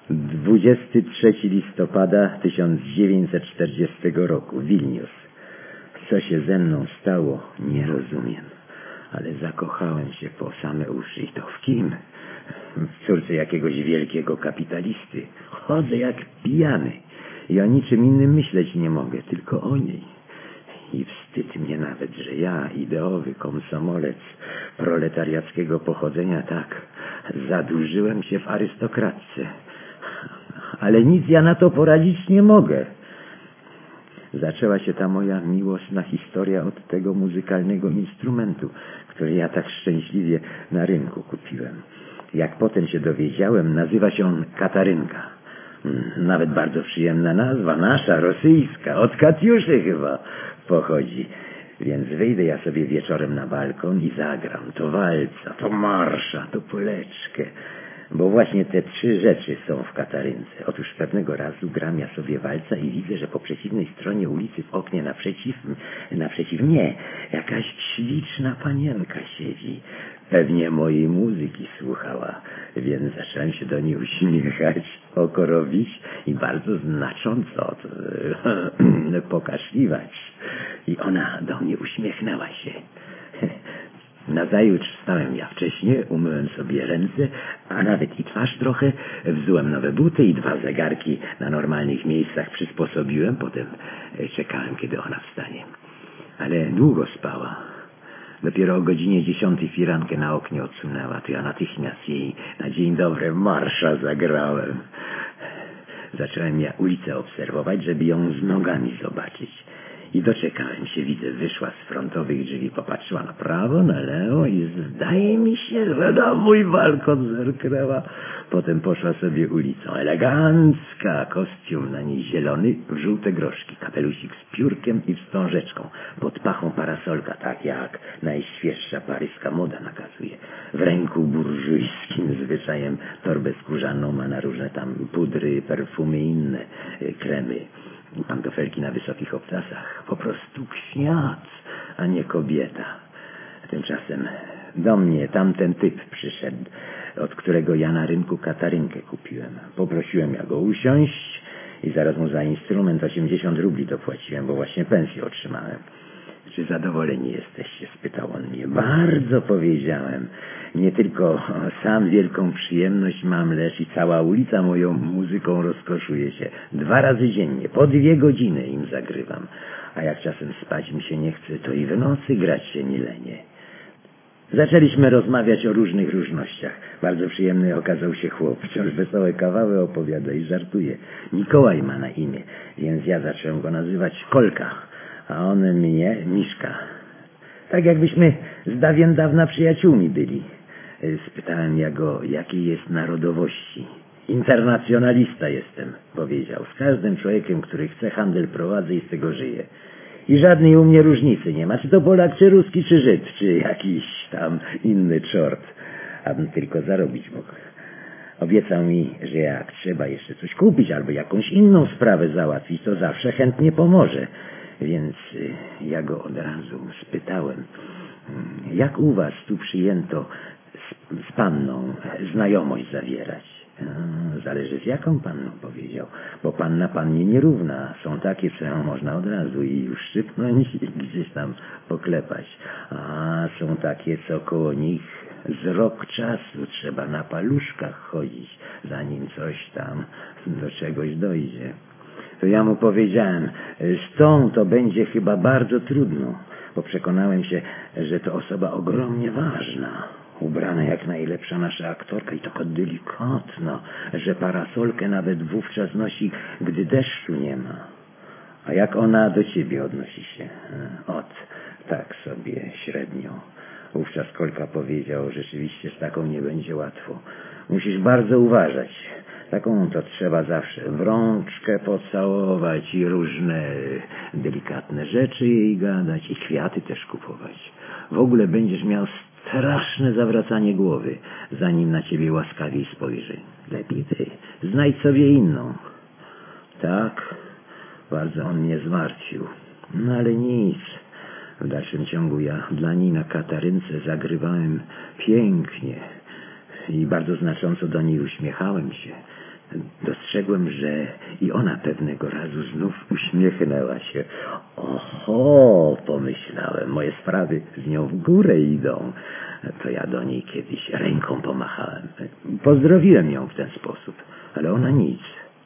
23 listopada 1940 roku, Wilnius. Co się ze mną stało, nie rozumiem. Ale zakochałem się po same uszy. I to w kim? W córce jakiegoś wielkiego kapitalisty. Chodzę jak pijany. I o niczym innym myśleć nie mogę, tylko o niej. I wstyd mnie nawet, że ja, ideowy komsomolec proletariackiego pochodzenia, tak zadłużyłem się w arystokratce. Ale nic ja na to poradzić nie mogę. Zaczęła się ta moja miłosna historia od tego muzykalnego instrumentu, który ja tak szczęśliwie na rynku kupiłem. Jak potem się dowiedziałem, nazywa się on Katarynka. Nawet bardzo przyjemna nazwa, nasza, rosyjska, od Katiuszy chyba pochodzi. Więc wyjdę ja sobie wieczorem na balkon i zagram to walca, to marsza, to poleczkę. Bo właśnie te trzy rzeczy są w Katarynce. Otóż pewnego razu gram ja sobie walca i widzę, że po przeciwnej stronie ulicy w oknie naprzeciw mnie jakaś śliczna panienka siedzi. Pewnie mojej muzyki słuchała, więc zacząłem się do niej uśmiechać, oko robić i bardzo znacząco pokaszliwać. I ona do mnie uśmiechnęła się. Nazajutrz wstałem ja wcześnie, umyłem sobie ręce, a nawet i twarz trochę, wzułem nowe buty i 2 zegarki na normalnych miejscach przysposobiłem. Potem czekałem, kiedy ona wstanie. Ale długo spała. Dopiero o godzinie 10 firankę na oknie odsunęła. To ja natychmiast jej na dzień dobry marsza zagrałem. Zacząłem ja ulicę obserwować, żeby ją z nogami zobaczyć. I doczekałem się, widzę, wyszła z frontowych drzwi, popatrzyła na prawo, na lewo i zdaje mi się, że na mój balkon zerknęła. Potem poszła sobie ulicą. Elegancka, kostium na niej zielony, w żółte groszki, kapelusik z piórkiem i wstążeczką, pod pachą parasolka, tak jak najświeższa paryska moda nakazuje. W ręku burżujskim zwyczajem torbę skórzaną, ma na różne tam pudry, perfumy i inne kremy. Pantofelki na wysokich obcasach. Po prostu kwiat, a nie kobieta. Tymczasem do mnie tamten typ przyszedł, od którego ja na rynku Katarynkę kupiłem. Poprosiłem ja go usiąść i zaraz mu za instrument 80 rubli dopłaciłem, bo właśnie pensję otrzymałem. Czy zadowoleni jesteście? Spytał on mnie. Bardzo, powiedziałem. Nie tylko sam wielką przyjemność mam, lecz i cała ulica moją muzyką rozkoszuje się. 2 razy dziennie, po 2 godziny im zagrywam. A jak czasem spać mi się nie chce, to i w nocy grać się nie lenię. Zaczęliśmy rozmawiać o różnych różnościach. Bardzo przyjemny okazał się chłop. Wciąż wesołe kawały opowiada i żartuje. Mikołaj ma na imię, więc ja zacząłem go nazywać Kolka, a on mnie Miszka. Tak jakbyśmy z dawien dawna przyjaciółmi byli. Spytałem ja go, jakiej jest narodowości. Internacjonalista jestem, powiedział. Z każdym człowiekiem, który chce, handel prowadzę i z tego żyje. I żadnej u mnie różnicy nie ma, czy to Polak, czy Ruski, czy Żyd, czy jakiś tam inny czort. Abym tylko zarobić mógł. Obiecał mi, że jak trzeba jeszcze coś kupić albo jakąś inną sprawę załatwić, to zawsze chętnie pomoże. Więc ja go od razu spytałem, jak u was tu przyjęto z panną znajomość zawierać? Zależy z jaką panną, powiedział, bo panna pannie nierówna. Są takie, co ją można od razu i już szybnąć i gdzieś tam poklepać. A są takie, co koło nich z rok czasu trzeba na paluszkach chodzić, zanim coś tam do czegoś dojdzie. To ja mu powiedziałem, z tą to będzie chyba bardzo trudno, bo przekonałem się, że to osoba ogromnie ważna, ubrana jak najlepsza nasza aktorka i taka delikatna, że parasolkę nawet wówczas nosi, gdy deszczu nie ma. A jak ona do ciebie odnosi się? Tak sobie średnio. Wówczas Kolka powiedział, rzeczywiście z taką nie będzie łatwo. Musisz bardzo uważać. Taką to trzeba zawsze w rączkę pocałować i różne delikatne rzeczy jej gadać i kwiaty też kupować. W ogóle będziesz miał straszne zawracanie głowy, zanim na ciebie łaskawiej spojrzy. Lepiej ty znajdź sobie inną. Tak, bardzo on mnie zmartwił. No ale nic. W dalszym ciągu ja dla niej na Katarynce zagrywałem pięknie i bardzo znacząco do niej uśmiechałem się. Dostrzegłem, że i ona pewnego razu znów uśmiechnęła się. Oho, pomyślałem, moje sprawy z nią w górę idą. To ja do niej kiedyś ręką pomachałem. Pozdrowiłem ją w ten sposób, ale ona nic.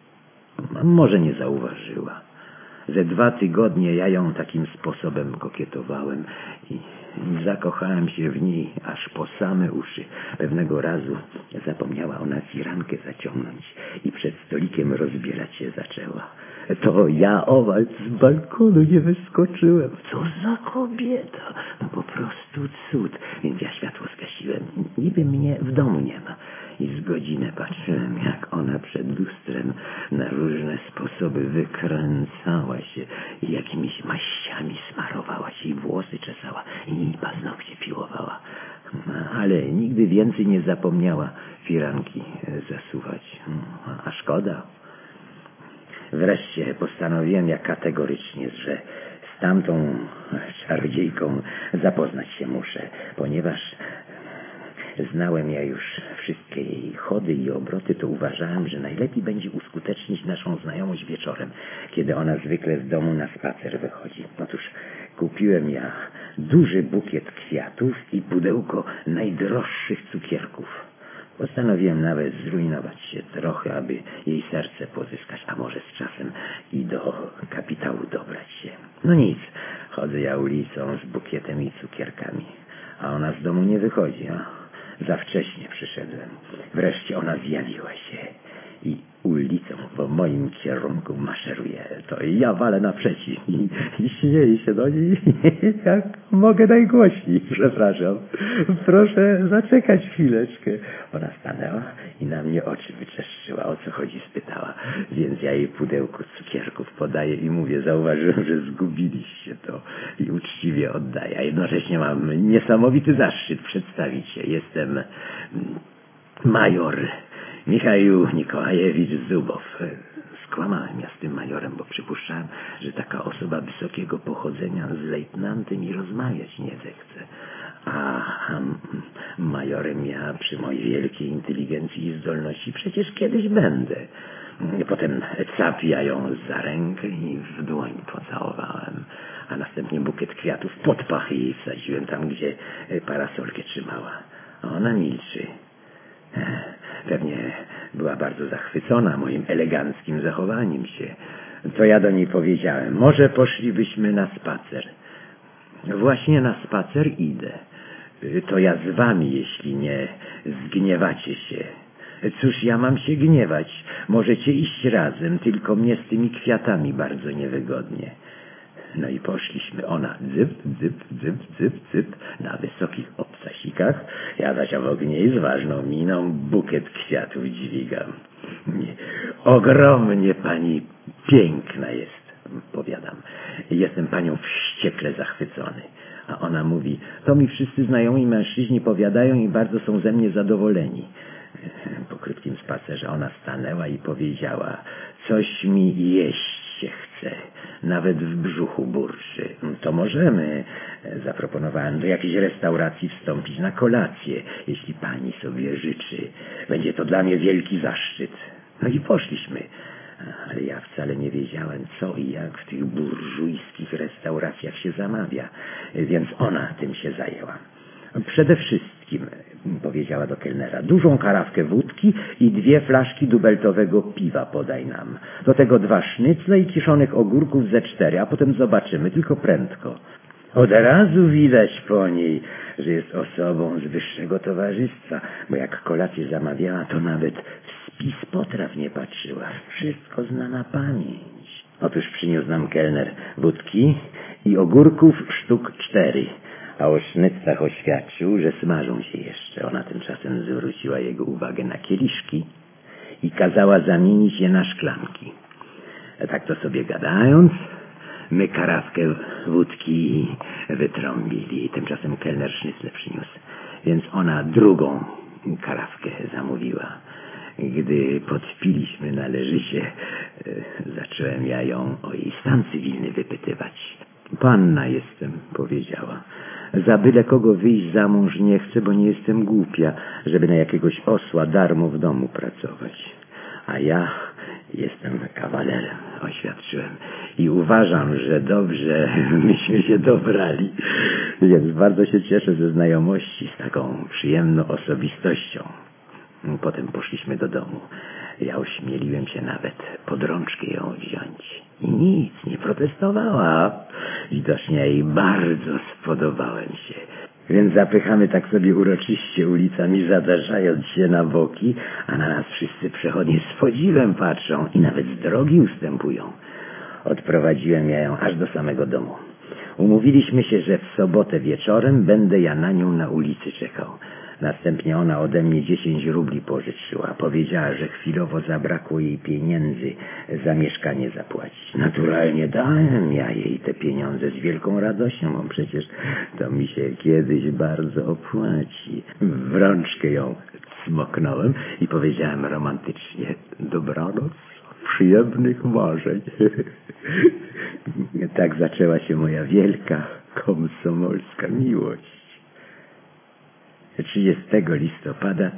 Może nie zauważyła. Ze 2 tygodnie ja ją takim sposobem kokietowałem i zakochałem się w niej aż po same uszy. Pewnego razu zapomniała ona firankę zaciągnąć i przed stolikiem rozbierać się zaczęła. To ja owal z balkonu nie wyskoczyłem. Co za kobieta! No po prostu cud. Więc ja światło zgasiłem. Niby mnie w domu nie ma. I z godzinę patrzyłem, jak ona przed lustrem na różne sposoby wykręcała się i jakimiś maściami smarowała się i włosy czesała i paznokcie piłowała. Ale nigdy więcej nie zapomniała firanki zasuwać. A szkoda. Wreszcie postanowiłem ja kategorycznie, że z tamtą czarodziejką zapoznać się muszę, ponieważ znałem ja już wszystkie jej chody i obroty, to uważałem, że najlepiej będzie uskutecznić naszą znajomość wieczorem, kiedy ona zwykle z domu na spacer wychodzi. Otóż kupiłem ja duży bukiet kwiatów i pudełko najdroższych cukierków. Postanowiłem nawet zrujnować się trochę, aby jej serce pozyskać, a może z czasem i do kapitału dobrać się. No nic, chodzę ja ulicą z bukietem i cukierkami, a ona z domu nie wychodzi, za wcześnie przyszedłem. Wreszcie ona zjawiła się i ulicą po moim kierunku maszeruje. To ja walę naprzeciw i śmieję się do niej, jak mogę najgłośniej. Przepraszam, proszę zaczekać chwileczkę. Ona stanęła i na mnie oczy wyczeszczyła. O co chodzi, spytała. Więc ja jej pudełko cukierków podaję i mówię, zauważyłem, że zgubiliście to i uczciwie oddaję. A jednocześnie mam niesamowity zaszczyt przedstawić się. Jestem major Michał Nikolajewicz Zubow. Skłamałem ja z tym majorem, bo przypuszczałem, że taka osoba wysokiego pochodzenia z lejtnantem i rozmawiać nie zechce. A majorem ja przy mojej wielkiej inteligencji i zdolności przecież kiedyś będę. Potem ja ją za rękę i w dłoń pocałowałem, a następnie bukiet kwiatów pod pachy jej wsadziłem tam, gdzie parasolkę trzymała. A ona milczy. Pewnie była bardzo zachwycona moim eleganckim zachowaniem się. To ja do niej powiedziałem, może poszlibyśmy na spacer. Właśnie na spacer idę. To ja z wami, jeśli nie zgniewacie się. Cóż ja mam się gniewać? Możecie iść razem, tylko mnie z tymi kwiatami bardzo niewygodnie. No i poszliśmy. Ona dzyp, dzyp, dzyp, dzyp, dzyp na wysokich obcasikach. Ja zaś obok niej z ważną miną bukiet kwiatów dźwigam. Ogromnie pani piękna jest, powiadam. Jestem panią wściekle zachwycony. A ona mówi, to mi wszyscy znajomi mężczyźni powiadają i bardzo są ze mnie zadowoleni. Po krótkim spacerze ona stanęła i powiedziała, coś mi jeść się chce, nawet w brzuchu burczy. To możemy, zaproponowałem, do jakiejś restauracji wstąpić na kolację, jeśli pani sobie życzy. Będzie to dla mnie wielki zaszczyt. No i poszliśmy. Ale ja wcale nie wiedziałem, co i jak w tych burżujskich restauracjach się zamawia, więc ona tym się zajęła. Przede wszystkim, powiedziała do kelnera, dużą karafkę wódki i 2 flaszki dubeltowego piwa podaj nam. Do tego 2 sznycle i kiszonych ogórków ze 4, a potem zobaczymy, tylko prędko. Od razu widać po niej, że jest osobą z wyższego towarzystwa, bo jak kolację zamawiała, to nawet w spis potraw nie patrzyła. Wszystko zna na pamięć. Otóż przyniósł nam kelner wódki i ogórków sztuk 4. A o sznycach oświadczył, że smażą się jeszcze. Ona tymczasem zwróciła jego uwagę na kieliszki i kazała zamienić je na szklanki. Tak to sobie gadając, my karafkę wódki wytrąbili. Tymczasem kelner sznycle przyniósł, więc ona drugą karafkę zamówiła. Gdy podpiliśmy należycie, zacząłem ja ją o jej stan cywilny wypytywać. Panna jestem, powiedziała. Za byle kogo wyjść za mąż nie chcę, bo nie jestem głupia, żeby na jakiegoś osła darmo w domu pracować. A ja jestem kawalerem, oświadczyłem. I uważam, że dobrze myśmy się dobrali. Więc bardzo się cieszę ze znajomości z taką przyjemną osobistością. Potem poszliśmy do domu. Ja ośmieliłem się nawet pod rączkę ją wziąć. I nic, nie protestowała. Widocznie jej bardzo spodobałem się. Więc zapychamy tak sobie uroczyście ulicami, zadarzając się na boki, a na nas wszyscy przechodnie z podziwem patrzą i nawet z drogi ustępują. Odprowadziłem ja ją aż do samego domu. Umówiliśmy się, że w sobotę wieczorem będę ja na nią na ulicy czekał. Następnie ona ode mnie 10 rubli pożyczyła. Powiedziała, że chwilowo zabrakło jej pieniędzy za mieszkanie zapłacić. Naturalnie dałem ja jej te pieniądze z wielką radością, bo przecież to mi się kiedyś bardzo opłaci. W rączkę ją smoknąłem i powiedziałem romantycznie: dobranoc, przyjemnych marzeń. Tak zaczęła się moja wielka komsomolska miłość. 30 listopada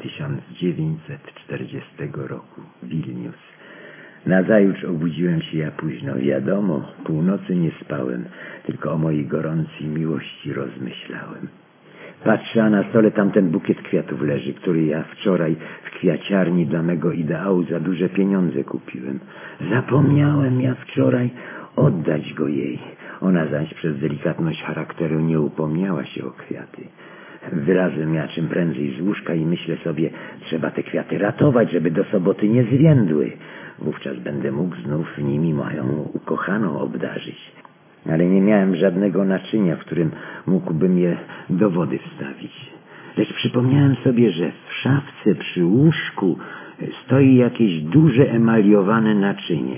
1940 roku, Wilnius. Nazajutrz obudziłem się ja późno. Wiadomo, północy nie spałem, tylko o mojej gorącej miłości rozmyślałem. Patrzę, a na stole tamten bukiet kwiatów leży, który ja wczoraj w kwiaciarni dla mego ideału za duże pieniądze kupiłem. Zapomniałem ja wczoraj oddać go jej. Ona zaś przez delikatność charakteru nie upomniała się o kwiaty. Wylazłem ja czym prędzej z łóżka i myślę sobie, trzeba te kwiaty ratować, żeby do soboty nie zwiędły. Wówczas będę mógł znów nimi moją ukochaną obdarzyć. Ale nie miałem żadnego naczynia, w którym mógłbym je do wody wstawić. Lecz przypomniałem sobie, że w szafce przy łóżku stoi jakieś duże emaliowane naczynie.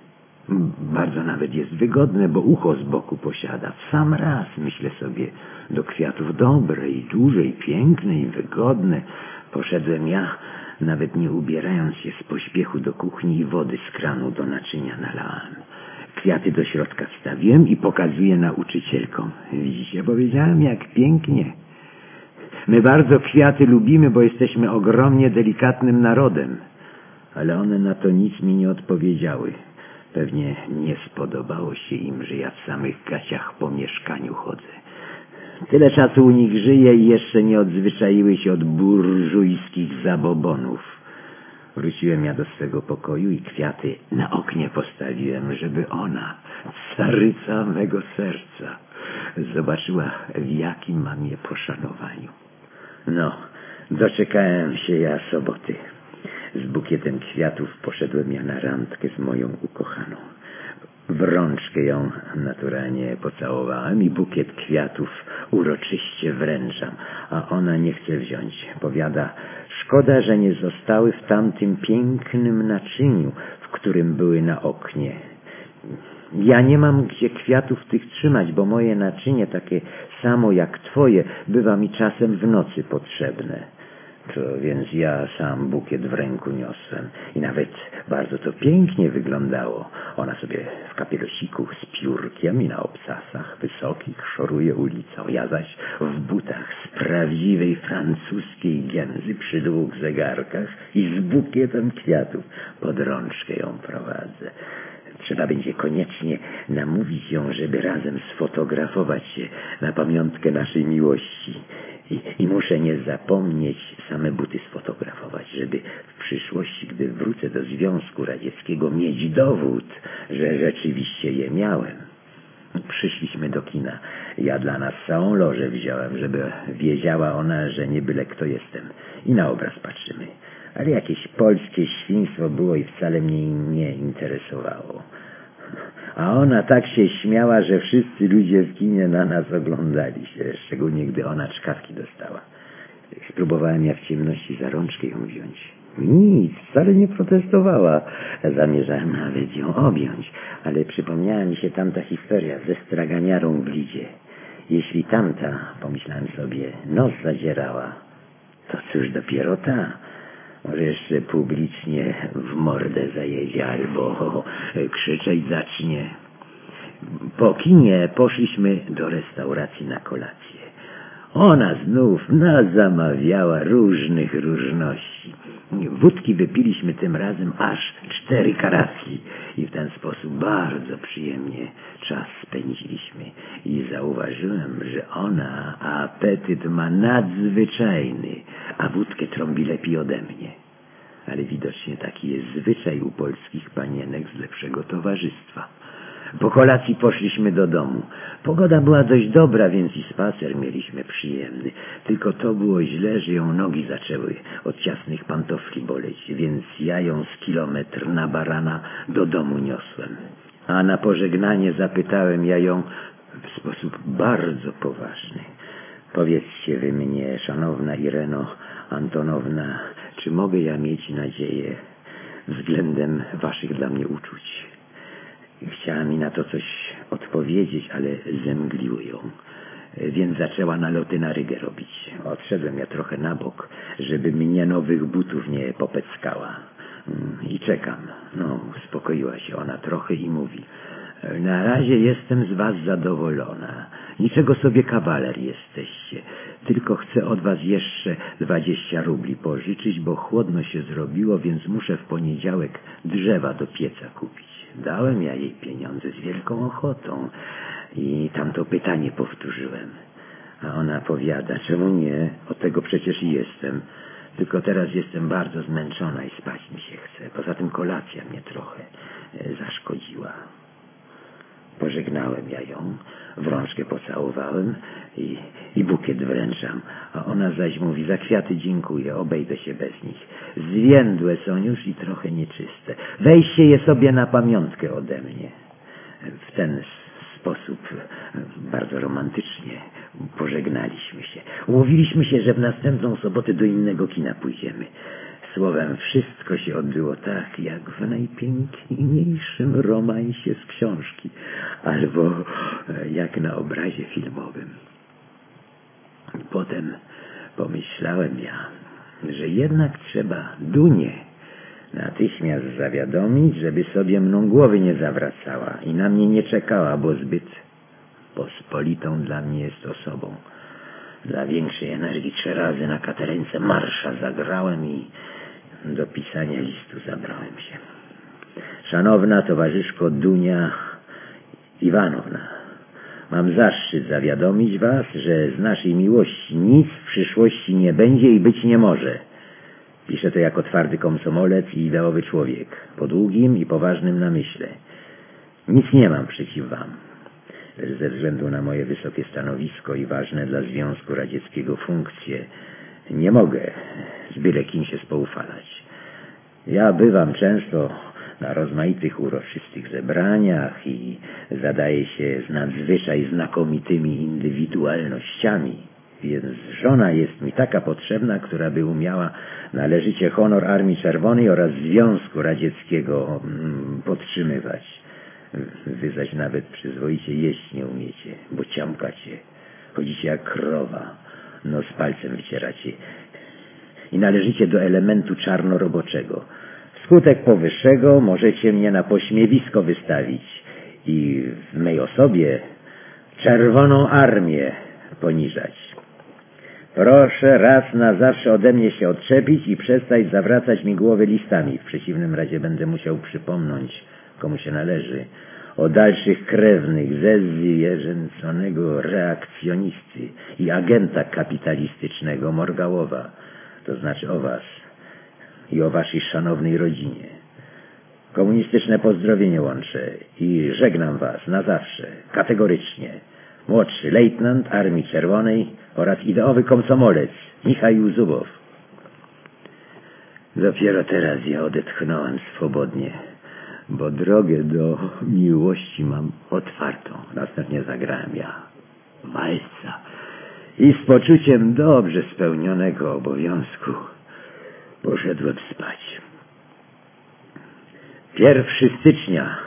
Bardzo nawet jest wygodne, bo ucho z boku posiada. W sam raz, myślę sobie, do kwiatów dobre i duże i piękne i wygodne. Poszedłem ja, nawet nie ubierając się z pośpiechu do kuchni i wody z kranu do naczynia nalałem. Kwiaty do środka wstawiłem i pokazuję nauczycielkom. Widzicie, powiedziałem, jak pięknie. My bardzo kwiaty lubimy, bo jesteśmy ogromnie delikatnym narodem. Ale one na to nic mi nie odpowiedziały. Pewnie nie spodobało się im, że ja w samych gaciach po mieszkaniu chodzę. Tyle czasu u nich żyję i jeszcze nie odzwyczaiły się od burżujskich zabobonów. Wróciłem ja do swego pokoju i kwiaty na oknie postawiłem, żeby ona, caryca mego serca, zobaczyła, w jakim mam je poszanowaniu. No, doczekałem się ja soboty. Z bukietem kwiatów poszedłem ja na randkę z moją ukochaną. W rączkę ją naturalnie pocałowałem i bukiet kwiatów uroczyście wręczam, a ona nie chce wziąć. Powiada, szkoda, że nie zostały w tamtym pięknym naczyniu, w którym były na oknie. Ja nie mam gdzie kwiatów tych trzymać, bo moje naczynie, takie samo jak twoje, bywa mi czasem w nocy potrzebne. To więc ja sam bukiet w ręku niosłem i nawet bardzo to pięknie wyglądało. Ona sobie w kapelusiku z piórkiem i na obcasach wysokich szoruje ulicą. Ja zaś w butach z prawdziwej francuskiej gęzy przy 2 zegarkach i z bukietem kwiatów pod rączkę ją prowadzę. Trzeba będzie koniecznie namówić ją, żeby razem sfotografować się na pamiątkę naszej miłości. I muszę nie zapomnieć same buty sfotografować, żeby w przyszłości, gdy wrócę do Związku Radzieckiego, mieć dowód, że rzeczywiście je miałem. Przyszliśmy do kina. Ja dla nas całą lożę wziąłem, żeby wiedziała ona, że nie byle kto jestem. I na obraz patrzymy. Ale jakieś polskie świństwo było i wcale mnie nie interesowało. A ona tak się śmiała, że wszyscy ludzie w kinie na nas oglądali się, szczególnie gdy ona czkawki dostała. Spróbowałem ja w ciemności za rączkę ją wziąć. Nic, wcale nie protestowała. Zamierzałem nawet ją objąć, ale przypomniała mi się tamta historia ze straganiarą w Lidzie. Jeśli tamta, pomyślałem sobie, nos zadzierała, to cóż dopiero ta. Może jeszcze publicznie w mordę zajedzie albo krzyczeć zacznie. Po kinie poszliśmy do restauracji na kolację. Ona znów nazamawiała różnych różności. Wódki wypiliśmy tym razem aż 4 karatki i w ten sposób bardzo przyjemnie czas spędziliśmy. I zauważyłem, że ona apetyt ma nadzwyczajny, a wódkę trąbi lepiej ode mnie. Ale widocznie taki jest zwyczaj u polskich panienek z lepszego towarzystwa. Po kolacji poszliśmy do domu. Pogoda była dość dobra, więc i spacer mieliśmy przyjemny. Tylko to było źle, że ją nogi zaczęły od ciasnych pantofli boleć, więc ja ją z kilometr na barana do domu niosłem. A na pożegnanie zapytałem ja ją w sposób bardzo poważny. Powiedzcie wy mnie, szanowna Ireno Antonowna, czy mogę ja mieć nadzieję względem waszych dla mnie uczuć? Chciała mi na to coś odpowiedzieć, ale zemgliło ją, więc zaczęła naloty na rygę robić. Odszedłem ja trochę na bok, żeby mnie nowych butów nie popeckała. I czekam. No, uspokoiła się ona trochę i mówi: na razie jestem z was zadowolona. Niczego sobie kawaler jesteście. Tylko chcę od was jeszcze 20 rubli pożyczyć, bo chłodno się zrobiło, więc muszę w poniedziałek drzewa do pieca kupić. Dałem ja jej pieniądze z wielką ochotą i tamto pytanie powtórzyłem. A ona powiada: czemu nie? Od tego przecież i jestem. Tylko teraz jestem bardzo zmęczona i spać mi się chce. Poza tym kolacja mnie trochę zaszkodziła. Pożegnałem ja ją, w rączkę pocałowałem i bukiet wręczam. A ona zaś mówi: za kwiaty dziękuję, obejdę się bez nich. Zwiędłe są już i trochę nieczyste. Weźcie je sobie na pamiątkę ode mnie. W ten sposób bardzo romantycznie pożegnaliśmy się. Umówiliśmy się, że w następną sobotę do innego kina pójdziemy. Słowem, wszystko się odbyło tak, jak w najpiękniejszym romansie z książki, albo jak na obrazie filmowym. Potem pomyślałem ja, że jednak trzeba Dunię natychmiast zawiadomić, żeby sobie mną głowy nie zawracała i na mnie nie czekała, bo zbyt pospolitą dla mnie jest osobą. Dla większej energii 3 razy na katerence marsza zagrałem i do pisania listu zabrałem się. Szanowna towarzyszko Dunia Iwanowna, mam zaszczyt zawiadomić was, że z naszej miłości nic w przyszłości nie będzie i być nie może. Piszę to jako twardy komsomolec i ideowy człowiek, po długim i poważnym namyśle. Nic nie mam przeciw wam, lecz ze względu na moje wysokie stanowisko i ważne dla Związku Radzieckiego funkcje nie mogę z byle kim się spoufalać. Ja bywam często na rozmaitych uroczystych zebraniach i zadaję się z nadzwyczaj znakomitymi indywidualnościami, więc żona jest mi taka potrzebna, która by umiała należycie honor Armii Czerwonej oraz Związku Radzieckiego podtrzymywać. Wy zaś nawet przyzwoicie jeść nie umiecie, bo ciamkacie, chodzicie jak krowa, nos palcem wycieracie i należycie do elementu czarnoroboczego. Wskutek powyższego możecie mnie na pośmiewisko wystawić i w mej osobie Czerwoną Armię poniżać. Proszę raz na zawsze ode mnie się odczepić i przestać zawracać mi głowy listami. W przeciwnym razie będę musiał przypomnieć, komu się należy, o dalszych krewnych ze zwierzęconego reakcjonisty i agenta kapitalistycznego Morgałowa, to znaczy o was i o waszej szanownej rodzinie. Komunistyczne pozdrowienie łączę i żegnam was na zawsze, kategorycznie. Młodszy lejtnant Armii Czerwonej oraz ideowy komsomolec Michał Zubow. Dopiero teraz ja odetchnąłem swobodnie, bo drogę do miłości mam otwartą. Następnie zagrałem ja walca i z poczuciem dobrze spełnionego obowiązku poszedłem spać. 1 stycznia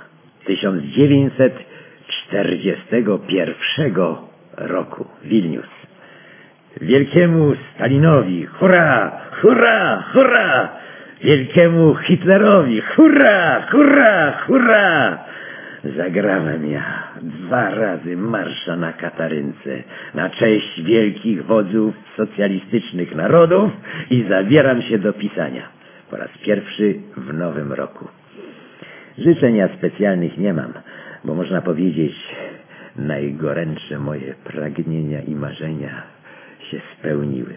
1941 roku. Wilnius. Wielkiemu Stalinowi hurra, hurra, hurra! Wielkiemu Hitlerowi hurra, hurra, hurra! Zagrałem ja 2 razy marsza na Katarynce na cześć wielkich wodzów socjalistycznych narodów i zabieram się do pisania. Po raz pierwszy w nowym roku. Życzenia specjalnych nie mam, bo można powiedzieć, najgorętsze moje pragnienia i marzenia się spełniły.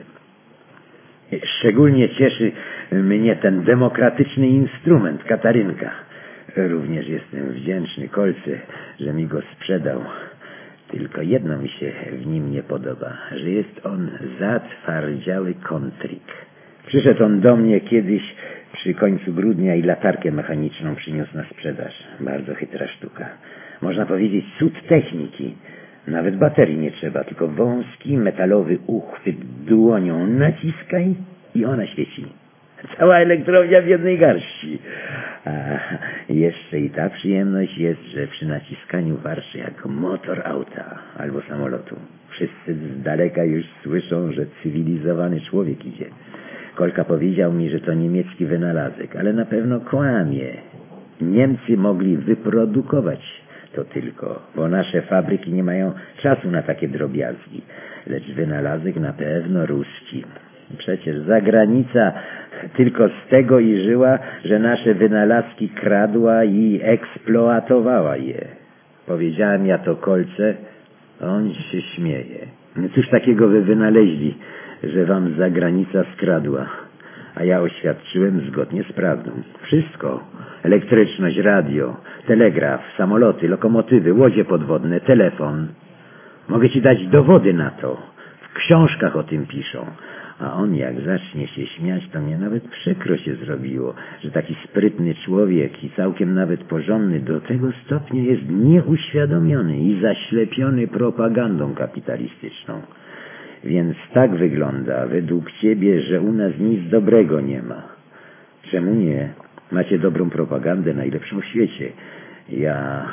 Szczególnie cieszy mnie ten demokratyczny instrument, Katarynka. Również jestem wdzięczny Kolce, że mi go sprzedał. Tylko jedno mi się w nim nie podoba, że jest on zatwardziały kontrik. Przyszedł on do mnie kiedyś przy końcu grudnia i latarkę mechaniczną przyniósł na sprzedaż. Bardzo chytra sztuka. Można powiedzieć cud techniki. Nawet baterii nie trzeba, tylko wąski metalowy uchwyt dłonią naciskaj i ona świeci. Cała elektrownia w jednej garści. A jeszcze i ta przyjemność jest, że przy naciskaniu warczy jak motor auta albo samolotu. Wszyscy z daleka już słyszą, że cywilizowany człowiek idzie. Kolka powiedział mi, że to niemiecki wynalazek, ale na pewno kłamie. Niemcy mogli wyprodukować to tylko, bo nasze fabryki nie mają czasu na takie drobiazgi. Lecz wynalazek na pewno ruski. Przecież zagranica tylko z tego i żyła, że nasze wynalazki kradła i eksploatowała je. Powiedziałem ja to Kolce, on się śmieje. Cóż takiego wy wynaleźli, że wam zagranica skradła? A ja oświadczyłem zgodnie z prawdą. Wszystko. Elektryczność, radio, telegraf, samoloty, lokomotywy, łodzie podwodne, telefon. Mogę ci dać dowody na to. W książkach o tym piszą. A on jak zacznie się śmiać, to mnie nawet przykro się zrobiło, że taki sprytny człowiek i całkiem nawet porządny do tego stopnia jest nieuświadomiony i zaślepiony propagandą kapitalistyczną. Więc tak wygląda według ciebie, że u nas nic dobrego nie ma. Czemu nie? Macie dobrą propagandę, najlepszą w świecie. Ja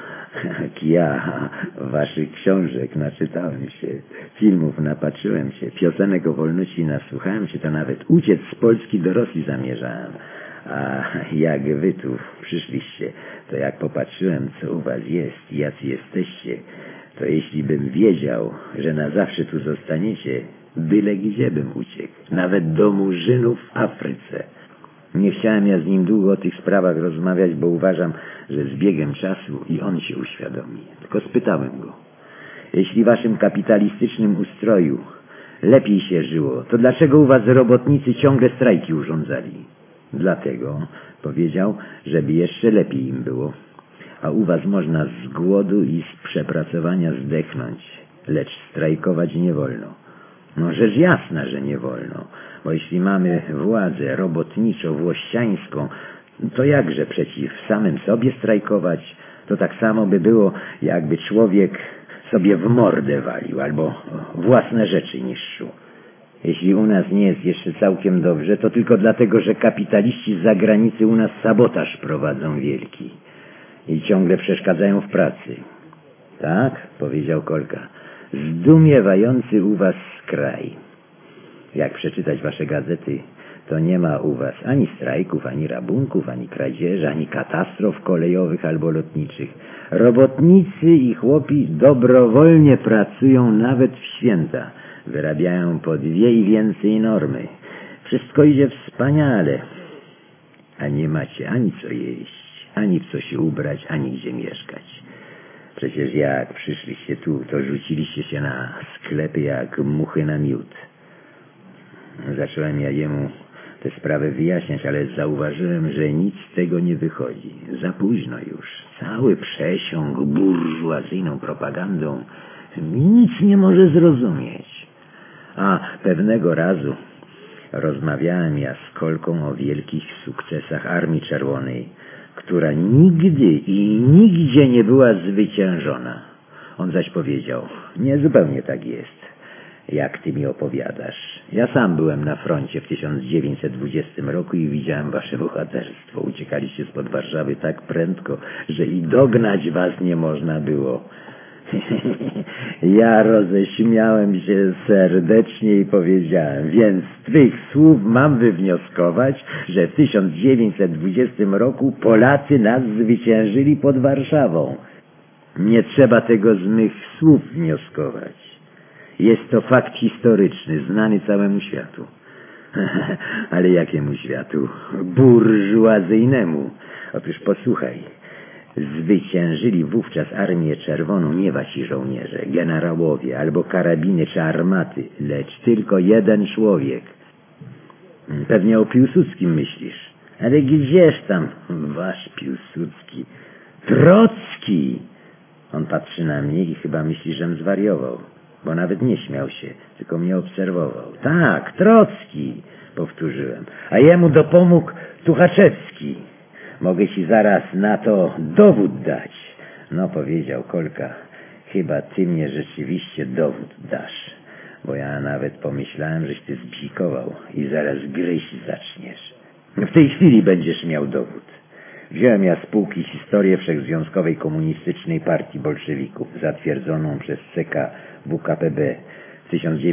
waszych książek naczytałem się, filmów napatrzyłem się, piosenek o wolności nasłuchałem się, to nawet uciec z Polski do Rosji zamierzałem. A jak wy tu przyszliście, to jak popatrzyłem, co u was jest i jacy jesteście, to jeśli bym wiedział, że na zawsze tu zostaniecie, byle gdzie bym uciekł, nawet do murzynów w Afryce. Nie chciałem ja z nim długo o tych sprawach rozmawiać, bo uważam, że z biegiem czasu i on się uświadomi. Tylko spytałem go, jeśli waszym kapitalistycznym ustroju lepiej się żyło, to dlaczego u was robotnicy ciągle strajki urządzali? Dlatego, powiedział, żeby jeszcze lepiej im było. A u was można z głodu i z przepracowania zdechnąć, lecz strajkować nie wolno. No rzecz jasna, że nie wolno, bo jeśli mamy władzę robotniczo-włościańską, to jakże przeciw samym sobie strajkować? To tak samo by było, jakby człowiek sobie w mordę walił albo własne rzeczy niszczył. Jeśli u nas nie jest jeszcze całkiem dobrze, to tylko dlatego, że kapitaliści z zagranicy u nas sabotaż prowadzą wielki i ciągle przeszkadzają w pracy. Tak, powiedział Kolka, zdumiewający u was kraj. Jak przeczytać wasze gazety, to nie ma u was ani strajków, ani rabunków, ani kradzieży, ani katastrof kolejowych albo lotniczych. Robotnicy i chłopi dobrowolnie pracują nawet w święta. Wyrabiają po 2 i więcej normy. Wszystko idzie wspaniale. A nie macie ani co jeść, ani w co się ubrać, ani gdzie mieszkać. Przecież jak przyszliście tu, to rzuciliście się na sklepy jak muchy na miód. Zacząłem ja jemu tę sprawę wyjaśniać, ale zauważyłem, że nic z tego nie wychodzi. Za późno już. Cały przesiąg burżuazyjną propagandą nic nie może zrozumieć. A pewnego razu rozmawiałem ja z Kolką o wielkich sukcesach Armii Czerwonej, która nigdy i nigdzie nie była zwyciężona. On zaś powiedział, nie zupełnie tak jest, jak ty mi opowiadasz. Ja sam byłem na froncie w 1920 roku i widziałem wasze bohaterstwo. Uciekaliście spod Warszawy tak prędko, że i dognać was nie można było. Ja roześmiałem się serdecznie i powiedziałem: więc z twych słów mam wywnioskować, że w 1920 roku Polacy nas zwyciężyli pod Warszawą. Nie trzeba tego z mych słów wnioskować. Jest to fakt historyczny, znany całemu światu. Ale jakiemu światu? Burżuazyjnemu. Otóż posłuchaj. Zwyciężyli wówczas Armię Czerwoną nie wasi żołnierze, generałowie albo karabiny czy armaty, lecz tylko jeden człowiek. Pewnie o Piłsudskim myślisz. Ale gdzież tam wasz Piłsudski? Trocki! On patrzy na mnie i chyba myśli, żem zwariował, bo nawet nie śmiał się, tylko mnie obserwował. Tak, Trocki, powtórzyłem, a jemu dopomógł Tuchaczewski. Mogę ci zaraz na to dowód dać. No, powiedział Kolka, chyba ty mnie rzeczywiście dowód dasz, bo ja nawet pomyślałem, żeś ty zbzikował i zaraz gryźć zaczniesz. W tej chwili będziesz miał dowód. Wziąłem ja z półki historię Wszechzwiązkowej Komunistycznej Partii Bolszewików, zatwierdzoną przez CK WKPB w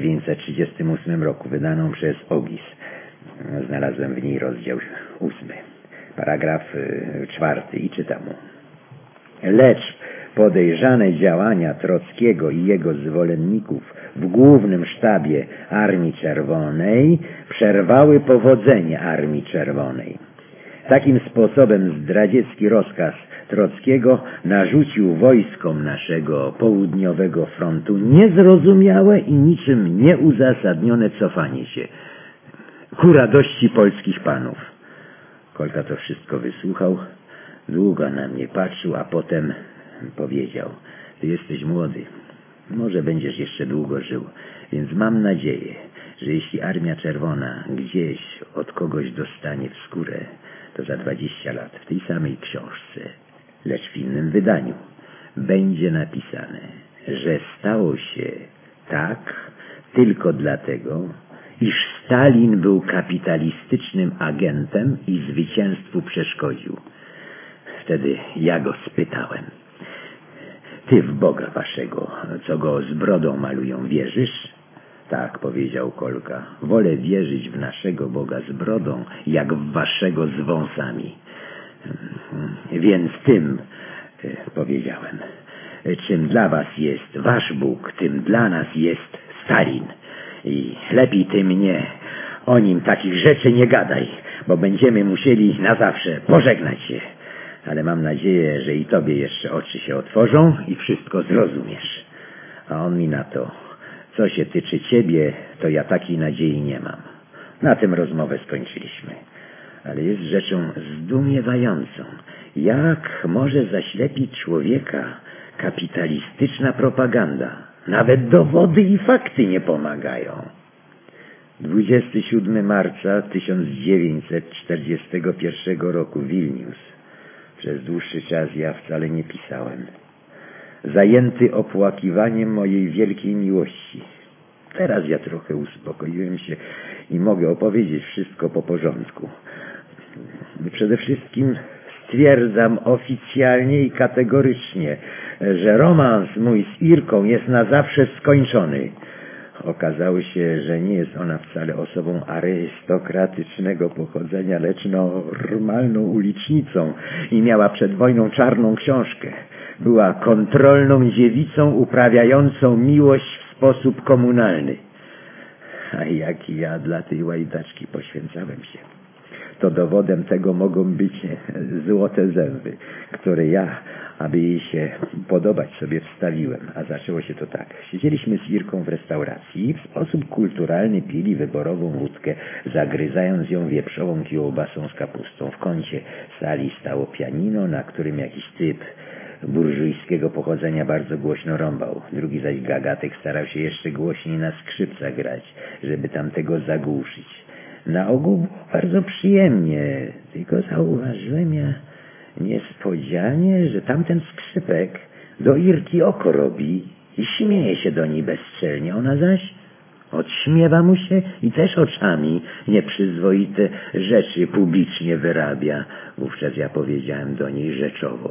1938 roku, wydaną przez OGIS. Znalazłem w niej rozdział 8, paragraf 4 i czytam mu. Lecz podejrzane działania Trockiego i jego zwolenników w głównym sztabie Armii Czerwonej przerwały powodzenie Armii Czerwonej. Takim sposobem zdradziecki rozkaz Trockiego narzucił wojskom naszego południowego frontu niezrozumiałe i niczym nieuzasadnione cofanie się ku radości polskich panów. Kolka to wszystko wysłuchał, długo na mnie patrzył, a potem powiedział: ty jesteś młody, może będziesz jeszcze długo żył, więc mam nadzieję, że jeśli Armia Czerwona gdzieś od kogoś dostanie w skórę, to za 20 lat w tej samej książce, lecz w innym wydaniu, będzie napisane, że stało się tak tylko dlatego, iż Stalin był kapitalistycznym agentem i zwycięstwu przeszkodził. Wtedy ja go spytałem: ty w Boga waszego, co go z brodą malują, wierzysz? Tak, powiedział Kolka, wolę wierzyć w naszego Boga z brodą, jak w waszego z wąsami. Więc tym, powiedziałem, czym dla was jest wasz Bóg, tym dla nas jest Stalin. I lepiej ty mnie o nim takich rzeczy nie gadaj, bo będziemy musieli na zawsze pożegnać się. Ale mam nadzieję, że i tobie jeszcze oczy się otworzą i wszystko zrozumiesz. A on mi na to: co się tyczy ciebie, to ja takiej nadziei nie mam. Na tym rozmowę skończyliśmy. Ale jest rzeczą zdumiewającą, jak może zaślepić człowieka kapitalistyczna propaganda. Nawet dowody i fakty nie pomagają. 27 marca 1941 roku, Wilnius. Przez dłuższy czas ja wcale nie pisałem. Zajęty opłakiwaniem mojej wielkiej miłości. Teraz ja trochę uspokoiłem się i mogę opowiedzieć wszystko po porządku. Przede wszystkim stwierdzam oficjalnie i kategorycznie, że romans mój z Irką jest na zawsze skończony. Okazało się, że nie jest ona wcale osobą arystokratycznego pochodzenia, lecz normalną ulicznicą i miała przed wojną czarną książkę. Była kontrolną dziewicą uprawiającą miłość w sposób komunalny. A jak ja dla tej łajdaczki poświęcałem się. To dowodem tego mogą być złote zęby, które ja, aby jej się podobać, sobie wstawiłem. A zaczęło się to tak. Siedzieliśmy z Irką w restauracji i w sposób kulturalny pili wyborową wódkę, zagryzając ją wieprzową kiełbasą z kapustą. W kącie sali stało pianino, na którym jakiś typ burżujskiego pochodzenia bardzo głośno rąbał. Drugi zaś gagatek starał się jeszcze głośniej na skrzypcach grać, żeby tamtego zagłuszyć. Na ogół było bardzo przyjemnie, tylko zauważyłem ja niespodzianie, że tamten skrzypek do Irki oko robi i śmieje się do niej bezczelnie. Ona zaś odśmiewa mu się i też oczami nieprzyzwoite rzeczy publicznie wyrabia. Wówczas ja powiedziałem do niej rzeczowo: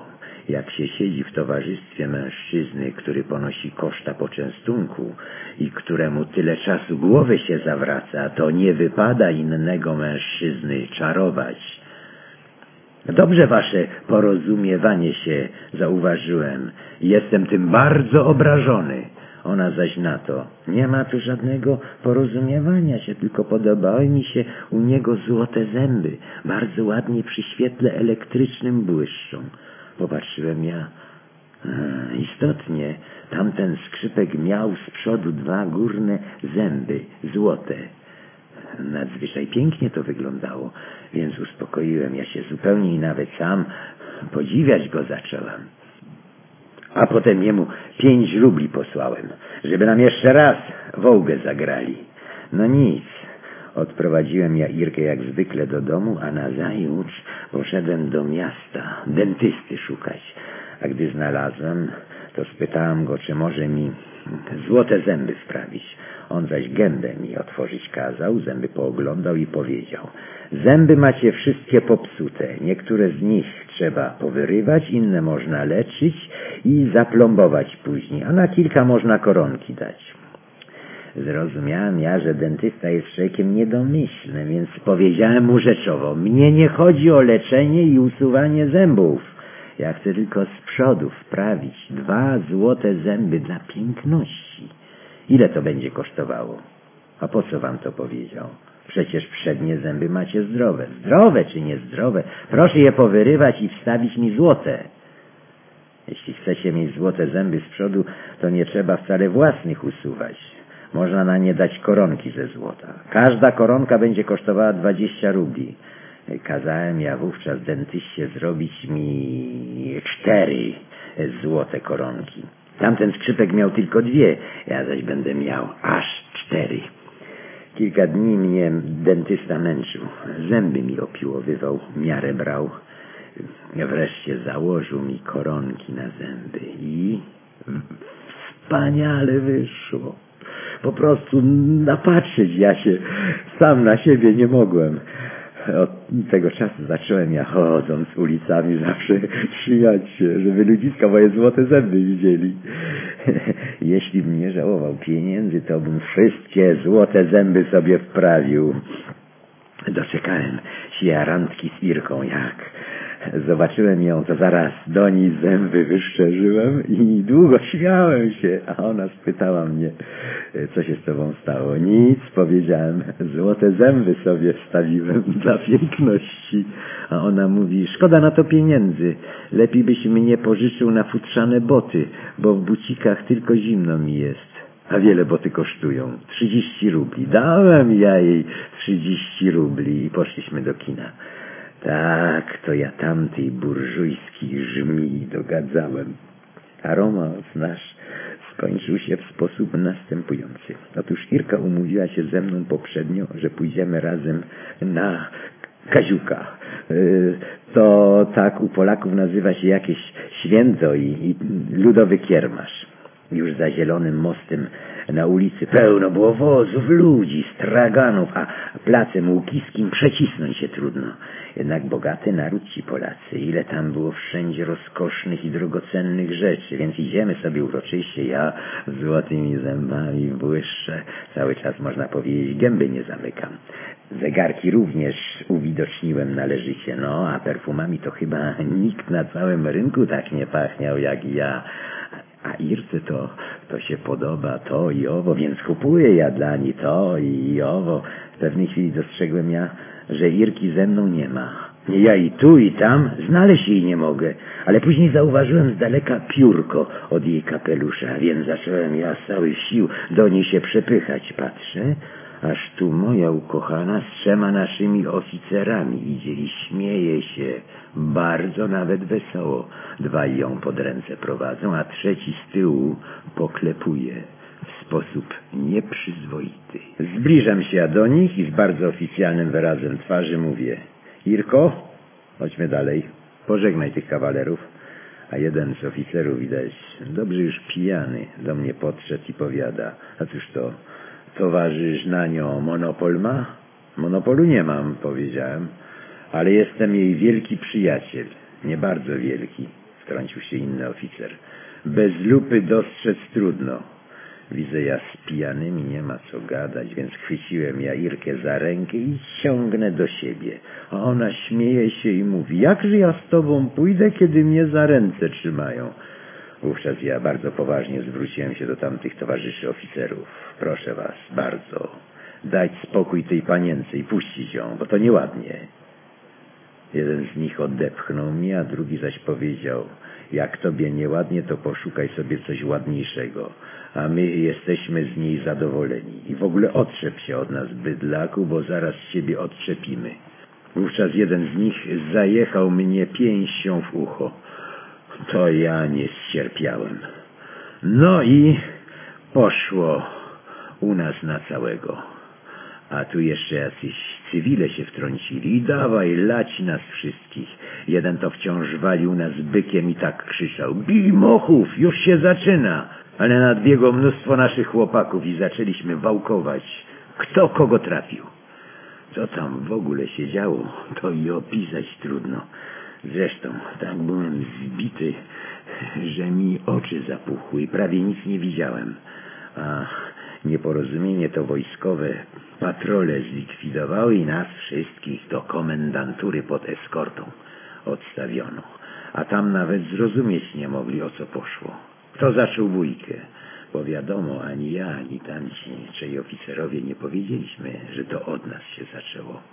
Jak się siedzi w towarzystwie mężczyzny, który ponosi koszta poczęstunku i któremu tyle czasu głowy się zawraca, to nie wypada innego mężczyzny czarować. Dobrze wasze porozumiewanie się, zauważyłem. Jestem tym bardzo obrażony. Ona zaś na to: nie ma tu żadnego porozumiewania się, tylko podobały mi się u niego złote zęby. Bardzo ładnie przy świetle elektrycznym błyszczą. Popatrzyłem ja. Istotnie, tamten skrzypek miał z przodu 2 górne zęby, złote. Nadzwyczaj pięknie to wyglądało, więc uspokoiłem ja się zupełnie i nawet sam podziwiać go zacząłem. A potem jemu 5 rubli posłałem, żeby nam jeszcze raz wołgę zagrali. No nic, odprowadziłem ja Irkę jak zwykle do domu, a nazajutrz poszedłem do miasta dentysty szukać. A gdy znalazłem, to spytałem go, czy może mi złote zęby wprawić. On zaś gębę mi otworzyć kazał, zęby pooglądał i powiedział: zęby macie wszystkie popsute, niektóre z nich trzeba powyrywać, inne można leczyć i zaplombować później, a na kilka można koronki dać. Zrozumiałem ja, że dentysta jest człowiekiem niedomyślnym, więc powiedziałem mu rzeczowo: mnie nie chodzi o leczenie i usuwanie zębów. Ja chcę tylko z przodu wprawić 2 złote zęby dla piękności. Ile to będzie kosztowało? A po co wam to powiedział? Przecież przednie zęby macie zdrowe. Zdrowe czy niezdrowe? Proszę je powyrywać i wstawić mi złote. Jeśli chcecie mieć złote zęby z przodu, to nie trzeba wcale własnych usuwać. Można na nie dać koronki ze złota. Każda koronka będzie kosztowała 20 rubli. Kazałem ja wówczas dentyście zrobić mi 4 złote koronki. Tamten skrzypek miał tylko 2, ja zaś będę miał aż 4. Kilka dni mnie dentysta męczył. Zęby mi opiłowywał, miarę brał. Wreszcie założył mi koronki na zęby i wspaniale wyszło. Po prostu napatrzeć ja się sam na siebie nie mogłem. Od tego czasu zacząłem ja, chodząc ulicami, zawsze śmiać się, żeby ludziska moje złote zęby widzieli. Jeśli bym nie żałował pieniędzy, to bym wszystkie złote zęby sobie wprawił. Doczekałem się randki z Irką, jak zobaczyłem ją, to zaraz do niej zęby wyszczerzyłem i długo śmiałem się, a ona spytała mnie: co się z tobą stało? Nic, powiedziałem, złote zęby sobie wstawiłem dla piękności. A ona mówi: szkoda na to pieniędzy, lepiej byś mnie pożyczył na futrzane boty, bo w bucikach tylko zimno mi jest. A wiele boty kosztują? 30 rubli. Dałem ja jej 30 rubli i poszliśmy do kina. Tak, to ja tamtej burżujskiej żmii dogadzałem. A romans nasz skończył się w sposób następujący. Otóż Irka umówiła się ze mną poprzednio, że pójdziemy razem na Kaziuka. To tak u Polaków nazywa się jakieś święto i ludowy kiermasz. Już za Zielonym Mostem na ulicy pełno było wozów, ludzi, straganów, a placem Łukiskim przecisnąć się trudno. Jednak bogaty naród ci Polacy, ile tam było wszędzie rozkosznych i drogocennych rzeczy, więc idziemy sobie uroczyście, ja z złotymi zębami błyszczę, cały czas można powiedzieć gęby nie zamykam. Zegarki również uwidoczniłem należycie, no a perfumami to chyba nikt na całym rynku tak nie pachniał jak ja. A Irce to się podoba to i owo, więc kupuję ja dla niej to i owo. W pewnej chwili dostrzegłem ja, że Irki ze mną nie ma. Ja i tu i tam znaleźć jej nie mogę, ale później zauważyłem z daleka piórko od jej kapelusza, więc zacząłem ja z całych sił do niej się przepychać. Patrzę, aż tu moja ukochana z 3 naszymi oficerami idzie i śmieje się, bardzo nawet wesoło. 2 ją pod ręce prowadzą, a 3 z tyłu poklepuje w sposób nieprzyzwoity. Zbliżam się ja do nich i z bardzo oficjalnym wyrazem twarzy mówię: Irko, chodźmy dalej, pożegnaj tych kawalerów. A jeden z oficerów, widać dobrze już pijany, do mnie podszedł i powiada: a cóż to, towarzysz Nanio monopol ma? Monopolu nie mam, powiedziałem, ale jestem jej wielki przyjaciel, nie bardzo wielki. wtrącił się inny oficer. Bez lupy dostrzec trudno. Widzę, ja z pijanymi nie ma co gadać, więc chwyciłem ja Irkę za rękę i ciągnę do siebie. A ona śmieje się i mówi, jakże ja z tobą pójdę, kiedy mnie za ręce trzymają. Wówczas ja bardzo poważnie zwróciłem się do tamtych towarzyszy oficerów. Proszę was, bardzo, dać spokój tej panience i puścić ją, bo to nieładnie. Jeden z nich odepchnął mnie, a drugi zaś powiedział, jak tobie nieładnie, to poszukaj sobie coś ładniejszego, a my jesteśmy z niej zadowoleni. I w ogóle otrzep się od nas, bydlaku, bo zaraz ciebie odczepimy. Wówczas jeden z nich zajechał mnie pięścią w ucho. To ja nie ścierpiałem. No i poszło u nas na całego. A tu jeszcze jacyś cywile się wtrącili i dawaj lać nas wszystkich. Jeden to wciąż walił nas bykiem i tak krzyczał, bij mochów, już się zaczyna. Ale nadbiegło mnóstwo naszych chłopaków i zaczęliśmy wałkować, kto kogo trafił. Co tam w ogóle się działo, to i opisać trudno. Zresztą tak byłem zbity, że mi oczy zapuchły i prawie nic nie widziałem. A nieporozumienie to wojskowe patrole zlikwidowały i nas wszystkich do komendantury pod eskortą odstawiono. A tam nawet zrozumieć nie mogli, o co poszło. Kto zaczął bójkę? Bo wiadomo, ani ja, ani tamci trzej oficerowie nie powiedzieliśmy, że to od nas się zaczęło.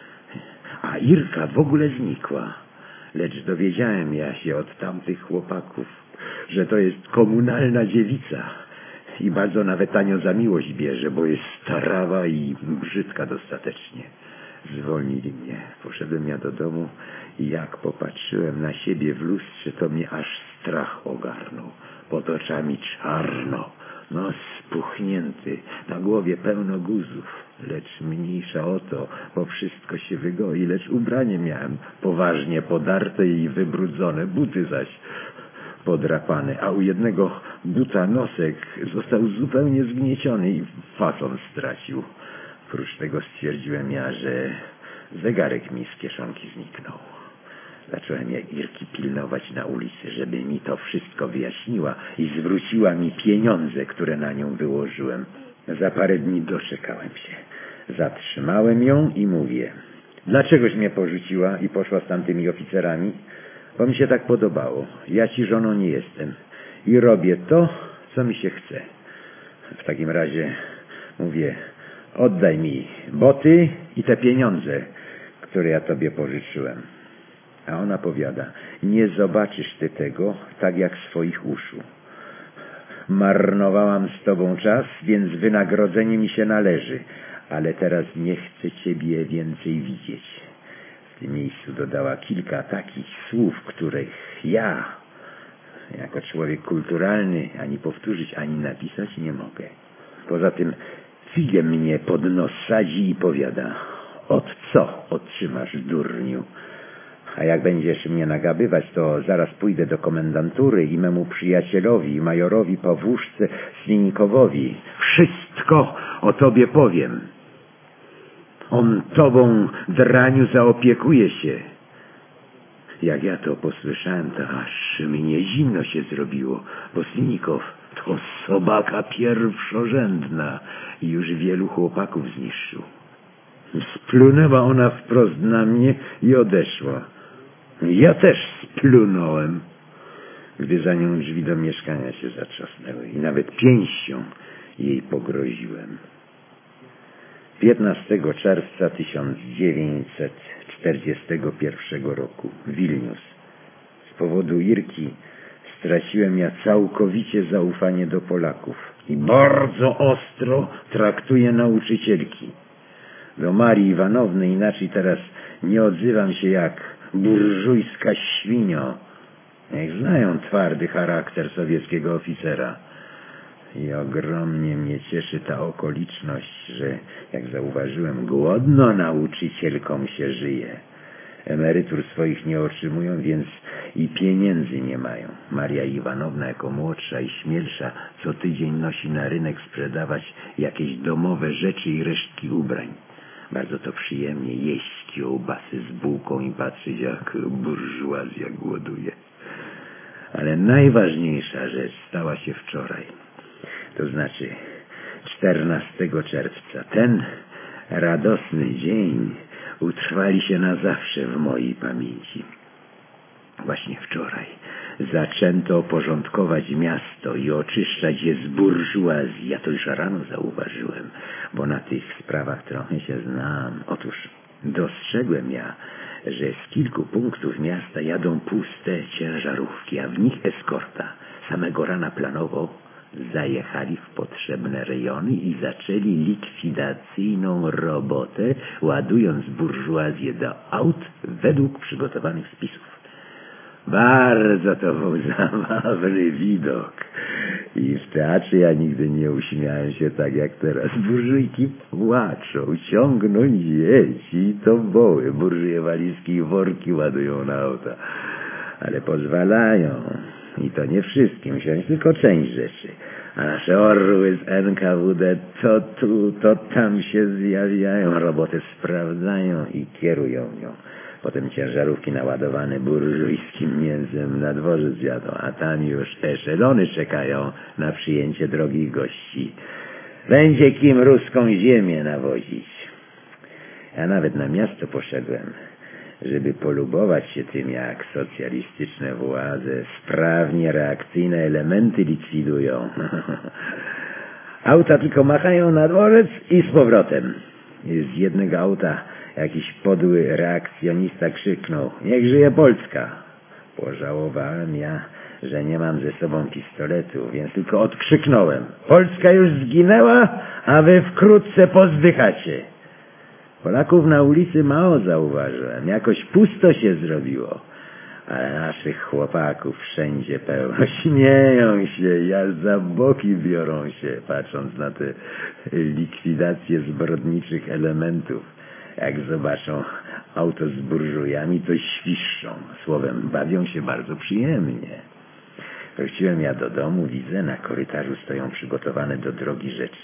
A Irka w ogóle znikła. Lecz dowiedziałem ja się od tamtych chłopaków, że to jest komunalna dziewica i bardzo nawet tanio za miłość bierze, bo jest starawa i brzydka dostatecznie. Zwolnili mnie. Poszedłem ja do domu i jak popatrzyłem na siebie w lustrze, to mnie aż strach ogarnął. Pod oczami czarno, nos spuchnięty, na głowie pełno guzów. Lecz mniejsza o to, bo wszystko się wygoi, lecz ubranie miałem poważnie podarte i wybrudzone, buty zaś podrapane, a u jednego buta nosek został zupełnie zgnieciony i fason stracił. Prócz tego stwierdziłem ja, że zegarek mi z kieszonki zniknął. Zacząłem ja Irki pilnować na ulicy, żeby mi to wszystko wyjaśniła i zwróciła mi pieniądze, które na nią wyłożyłem. Za parę dni doczekałem się. Zatrzymałem ją i mówię, dlaczegoś mnie porzuciła i poszła z tamtymi oficerami? Bo mi się tak podobało. Ja ci żoną nie jestem i robię to, co mi się chce. W takim razie mówię, oddaj mi boty i te pieniądze, które ja tobie pożyczyłem. A ona powiada, nie zobaczysz ty tego tak jak swoich uszu. Marnowałam z tobą czas, więc wynagrodzenie mi się należy, ale teraz nie chcę ciebie więcej widzieć. W tym miejscu dodała kilka takich słów, których ja, jako człowiek kulturalny, ani powtórzyć, ani napisać nie mogę. Poza tym figiem mnie pod nos sadzi i powiada, od co otrzymasz, durniu? A jak będziesz mnie nagabywać, to zaraz pójdę do komendantury i memu przyjacielowi, majorowi Pawłuszce Slinikowowi. Wszystko o tobie powiem. On tobą, draniu, zaopiekuje się. Jak ja to posłyszałem, to aż mnie zimno się zrobiło, bo Slinikow to sobaka pierwszorzędna i już wielu chłopaków zniszczył. Splunęła ona wprost na mnie i odeszła. Ja też splunąłem, gdy za nią drzwi do mieszkania się zatrzasnęły i nawet pięścią jej pogroziłem. 15 czerwca 1941 roku, Wilnius. Z powodu Irki straciłem ja całkowicie zaufanie do Polaków i bardzo ostro traktuję nauczycielki. Do Marii Iwanowny inaczej teraz nie odzywam się jak burżujska świnio. Niech znają twardy charakter sowieckiego oficera. I ogromnie mnie cieszy ta okoliczność, że, jak zauważyłem, głodno nauczycielkom się żyje. Emerytur swoich nie otrzymują, więc i pieniędzy nie mają. Maria Iwanowna jako młodsza i śmielsza co tydzień nosi na rynek sprzedawać jakieś domowe rzeczy i resztki ubrań. Bardzo to przyjemnie jeść kiełbasy z bułką i patrzeć, jak burżuazja głoduje. Ale najważniejsza rzecz stała się wczoraj. To znaczy 14 czerwca. Ten radosny dzień utrwali się na zawsze w mojej pamięci. Właśnie wczoraj zaczęto porządkować miasto i oczyszczać je z burżuazji. Ja to już rano zauważyłem, bo na tych sprawach trochę się znam. Otóż dostrzegłem ja, że z kilku punktów miasta jadą puste ciężarówki, a w nich eskorta. Samego rana planowo zajechali w potrzebne rejony i zaczęli likwidacyjną robotę, ładując burżuazję do aut według przygotowanych spisów. Bardzo to był zabawny widok. I w teatrze ja nigdy nie uśmiałem się tak jak teraz. Burżujki płaczą, ciągną dzieci, to woły. Burżuje walizki i worki ładują na auta. Ale pozwalają. I to nie wszystkim wziąć, tylko część rzeczy. A nasze orły z NKWD to tu, to tam się zjawiają, robotę sprawdzają i kierują nią. Potem ciężarówki naładowane burżujskim mięsem na dworzec jadą, a tam już eszelony czekają na przyjęcie drogich gości. Będzie kim ruską ziemię nawozić. Ja nawet na miasto poszedłem, żeby polubować się tym, jak socjalistyczne władze sprawnie reakcyjne elementy likwidują. Auta tylko machają na dworzec i z powrotem. Z jednego auta jakiś podły reakcjonista krzyknął: niech żyje Polska! Pożałowałem ja, że nie mam ze sobą pistoletu, więc tylko odkrzyknąłem: Polska już zginęła, a wy wkrótce pozdychacie. Polaków na ulicy mało zauważyłem, jakoś pusto się zrobiło, ale naszych chłopaków wszędzie pełno. Śmieją się, ja za boki biorą się, patrząc na te likwidacje zbrodniczych elementów. Jak zobaczą auto z burżujami, to świszczą. Słowem, bawią się bardzo przyjemnie. Wróciłem ja do domu, widzę, na korytarzu stoją przygotowane do drogi rzeczy.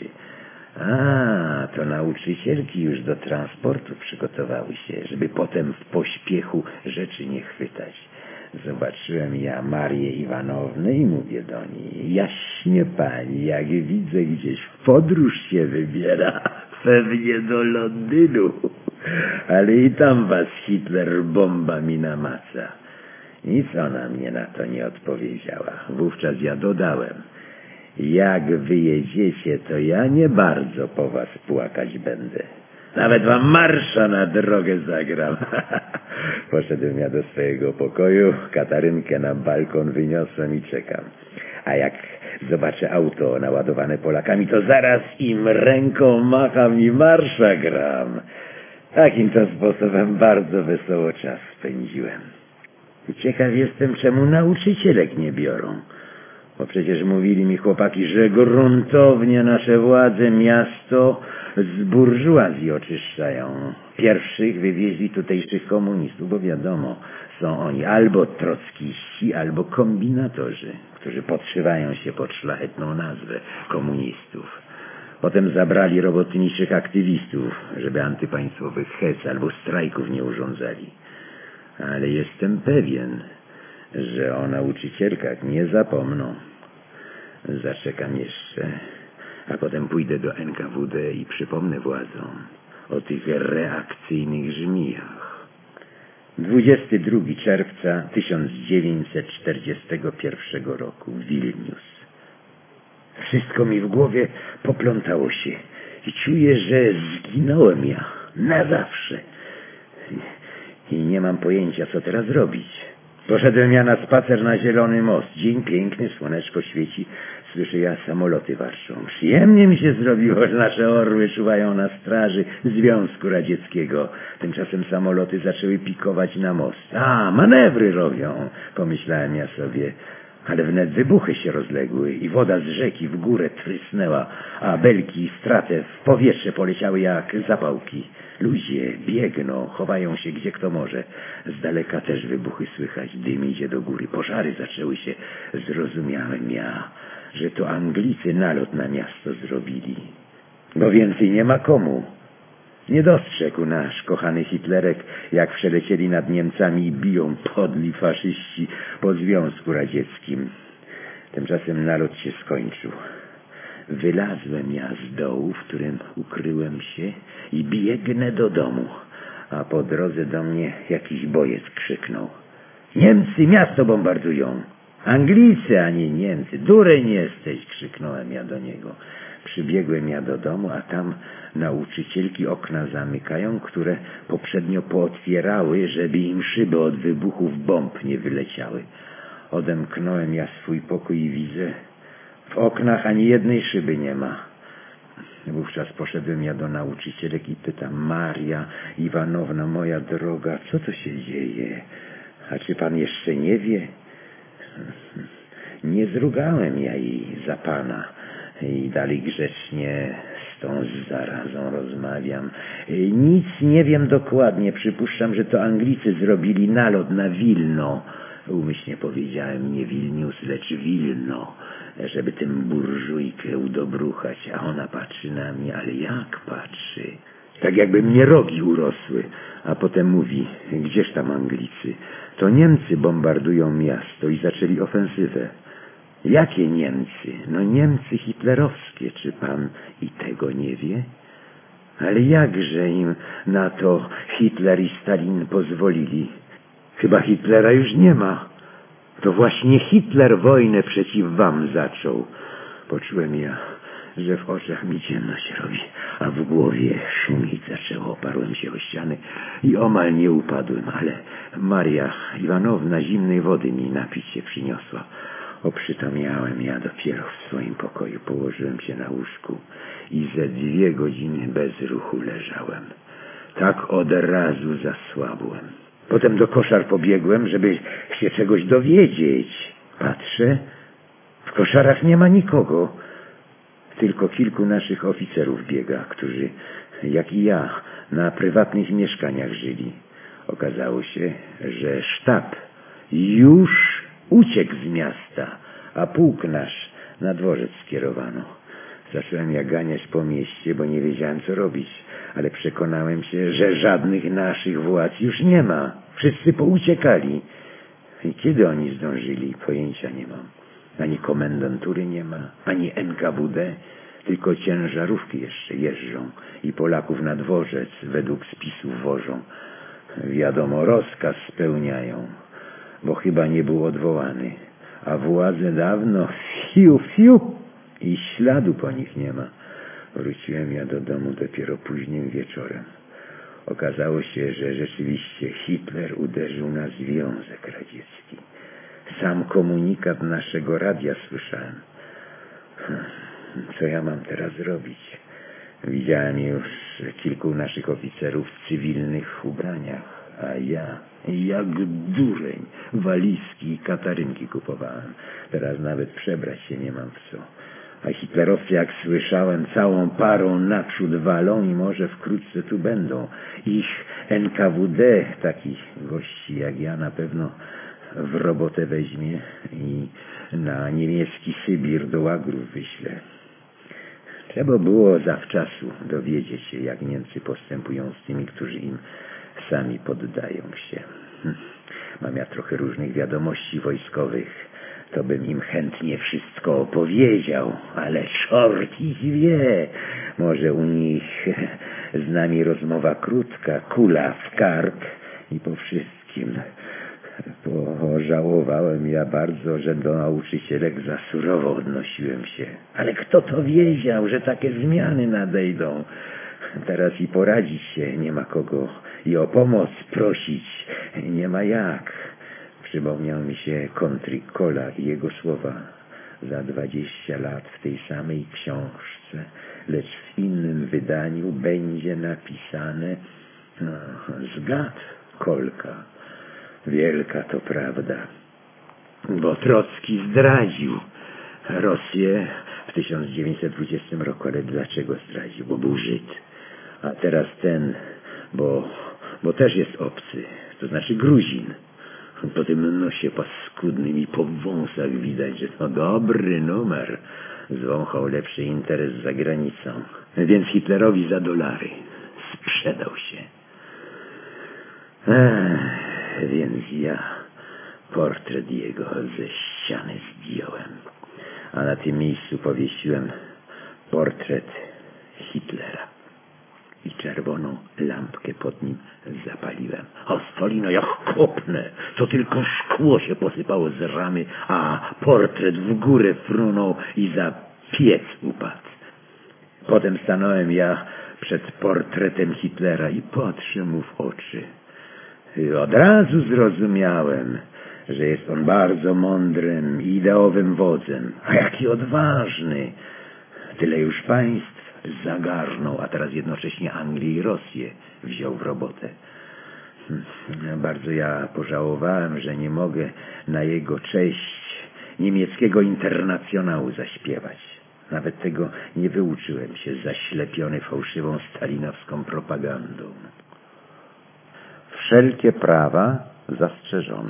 A, to nauczycielki już do transportu przygotowały się, żeby potem w pośpiechu rzeczy nie chwytać. Zobaczyłem ja Marię Iwanownę i mówię do niej: jaśnie pani, jak widzę, gdzieś w podróż się wybiera, pewnie do Londynu, ale i tam was Hitler bombami namaca. Nic ona mnie na to nie odpowiedziała. Wówczas ja dodałem: jak wyjedziecie, to ja nie bardzo po was płakać będę. Nawet wam marsza na drogę zagram. Poszedłem ja do swojego pokoju, Katarynkę na balkon wyniosłem i czekam. A jak zobaczę auto naładowane Polakami, to zaraz im ręką macham i marsza gram. Takim to sposobem bardzo wesoło czas spędziłem. Ciekaw jestem, czemu nauczycielek nie biorą. Bo przecież mówili mi chłopaki, że gruntownie nasze władze miasto z burżuazji oczyszczają. Pierwszych wywieźli tutejszych komunistów, bo wiadomo, są oni albo trockiści, albo kombinatorzy, którzy podszywają się pod szlachetną nazwę komunistów. Potem zabrali robotniczych aktywistów, żeby antypaństwowych hez albo strajków nie urządzali. Ale jestem pewien, że o nauczycielkach nie zapomną. Zaczekam jeszcze, a potem pójdę do NKWD i przypomnę władzom o tych reakcyjnych żmijach. 22 czerwca 1941 roku, Wilnius. Wszystko mi w głowie poplątało się i czuję, że zginąłem ja na zawsze. I nie mam pojęcia, co teraz robić. Poszedłem ja na spacer na Zielony Most. Dzień piękny, słoneczko świeci. Słyszę ja, samoloty warczą. Przyjemnie mi się zrobiło, że nasze orły czuwają na straży Związku Radzieckiego. Tymczasem samoloty zaczęły pikować na most. A, manewry robią, pomyślałem ja sobie. Ale wnet wybuchy się rozległy i woda z rzeki w górę trysnęła, a belki i straty w powietrze poleciały jak zapałki. Ludzie biegną, chowają się gdzie kto może. Z daleka też wybuchy słychać, dym idzie do góry, pożary zaczęły się. Zrozumiałem ja, że to Anglicy nalot na miasto zrobili, bo więcej nie ma komu. Nie dostrzegł nasz kochany Hitlerek, jak przelecieli nad Niemcami i biją podli faszyści po Związku Radzieckim. Tymczasem nalot się skończył. Wylazłem ja z dołu, w którym ukryłem się, i biegnę do domu, a po drodze do mnie jakiś bojec krzyknął: Niemcy miasto bombardują! Anglicy, a nie Niemcy! Dureń jesteś! Krzyknąłem ja do niego. Przybiegłem ja do domu, a tam nauczycielki okna zamykają, które poprzednio pootwierały, żeby im szyby od wybuchów bomb nie wyleciały. Odemknąłem ja swój pokój i widzę, w oknach ani jednej szyby nie ma. Wówczas poszedłem ja do nauczycielek i pytam: Maria Iwanowna, moja droga, co to się dzieje? A czy pan jeszcze nie wie? Nie zrugałem ja jej za pana i dalej grzecznie z tą zarazą rozmawiam. Nic nie wiem dokładnie, przypuszczam, że to Anglicy zrobili nalot na Wilno. Umyślnie powiedziałem nie Wilnius, lecz Wilno, żeby tym burżujkę udobruchać, a ona patrzy na mnie, ale jak patrzy? Tak jakby mnie rogi urosły, a potem mówi: gdzież tam Anglicy? To Niemcy bombardują miasto i zaczęli ofensywę. Jakie Niemcy? No Niemcy hitlerowskie, czy pan i tego nie wie? Ale jakże im na to Hitler i Stalin pozwolili? Chyba Hitlera już nie ma. To właśnie Hitler wojnę przeciw wam zaczął. Poczułem ja, że w oczach mi ciemno się robi, a w głowie szumić zaczęło. Oparłem się o ściany i omal nie upadłem, ale Maria Iwanowna zimnej wody mi napić się przyniosła. Oprzytomniałem ja dopiero w swoim pokoju. Położyłem się na łóżku i ze 2 godziny bez ruchu leżałem. Tak od razu zasłabłem. Potem do koszar pobiegłem, żeby się czegoś dowiedzieć. Patrzę, w koszarach nie ma nikogo. Tylko kilku naszych oficerów biega, którzy, jak i ja, na prywatnych mieszkaniach żyli. Okazało się, że sztab już uciekł z miasta, a pułk nasz na dworzec skierowano. Zacząłem ja ganiać po mieście, bo nie wiedziałem, co robić, ale przekonałem się, że żadnych naszych władz już nie ma. Wszyscy pouciekali. I kiedy oni zdążyli, pojęcia nie mam. Ani komendantury nie ma, ani NKWD, tylko ciężarówki jeszcze jeżdżą i Polaków na dworzec według spisów wożą. Wiadomo, rozkaz spełniają, bo chyba nie był odwołany, a władze dawno fiu, fiu i śladu po nich nie ma. Wróciłem ja do domu dopiero późnym wieczorem. Okazało się, że rzeczywiście Hitler uderzył na Związek Radziecki. Sam komunikat naszego radia słyszałem. Co ja mam teraz zrobić? Widziałem już kilku naszych oficerów w cywilnych ubraniach, a ja, jak dureń, walizki i katarynki kupowałem. Teraz nawet przebrać się nie mam w co. A hitlerowcy, jak słyszałem, całą parą naprzód walą i może wkrótce tu będą. Ich NKWD, takich gości jak ja, na pewno w robotę weźmie i na niemiecki Sybir do łagrów wyśle. Trzeba było zawczasu dowiedzieć się, jak Niemcy postępują z tymi, którzy im sami poddają się. Mam ja trochę różnych wiadomości wojskowych. To bym im chętnie wszystko opowiedział, ale czort ich wie. Może u nich z nami rozmowa krótka, kula w kark i po wszystkim. Pożałowałem ja bardzo, że do nauczycielek za surowo odnosiłem się. Ale kto to wiedział, że takie zmiany nadejdą? Teraz i poradzić się nie ma kogo i o pomoc prosić nie ma jak. Przypomniał mi się Kontrykola i jego słowa: za 20 lat w tej samej książce, lecz w innym wydaniu będzie napisane zgad Kolka. Wielka to prawda, bo Trocki zdradził Rosję w 1920 roku, ale dlaczego zdradził? Bo był Żyd. A teraz ten, bo też jest obcy, to znaczy Gruzin. Po tym nosie paskudnym i po wąsach widać, że to dobry numer. Zwąchał lepszy interes za granicą. Więc Hitlerowi za dolary sprzedał się. Więc ja portret jego ze ściany zdjąłem, a na tym miejscu powiesiłem portret Hitlera i czerwoną lampkę pod nim zapaliłem. A Stalina jak kopnę, to tylko szkło się posypało z ramy, a portret w górę frunął i za piec upadł. Potem stanąłem ja przed portretem Hitlera i patrzę mu w oczy. I od razu zrozumiałem, że jest on bardzo mądrym i ideowym wodzem. A jaki odważny! Tyle już państw zagarnął, a teraz jednocześnie Anglię i Rosję wziął w robotę. Bardzo ja pożałowałem, że nie mogę na jego cześć niemieckiego internacjonału zaśpiewać. Nawet tego nie wyuczyłem się, zaślepiony fałszywą stalinowską propagandą. Wszelkie prawa zastrzeżone.